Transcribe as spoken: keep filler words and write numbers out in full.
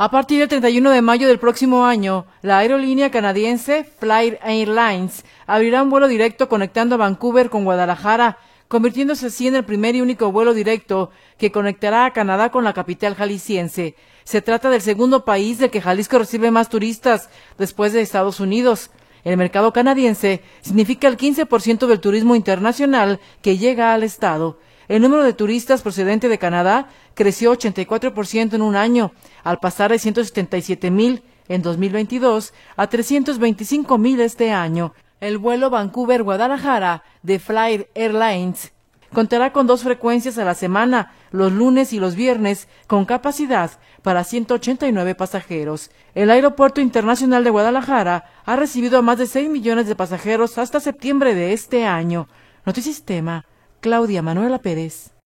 A partir del treinta y uno de mayo del próximo año, la aerolínea canadiense Flair Airlines abrirá un vuelo directo conectando a Vancouver con Guadalajara, convirtiéndose así en el primer y único vuelo directo que conectará a Canadá con la capital jalisciense. Se trata del segundo país del que Jalisco recibe más turistas, después de Estados Unidos. El mercado canadiense significa el quince por ciento del turismo internacional que llega al estado. El número de turistas procedente de Canadá creció ochenta y cuatro por ciento en un año, al pasar de ciento setenta y siete mil en dos mil veintidós a trescientos veinticinco mil este año. El vuelo Vancouver-Guadalajara de Flair Airlines contará con dos frecuencias a la semana, los lunes y los viernes, con capacidad para ciento ochenta y nueve pasajeros. El Aeropuerto Internacional de Guadalajara ha recibido a más de seis millones de pasajeros hasta septiembre de este año. Notisistema, Claudia Manuela Pérez.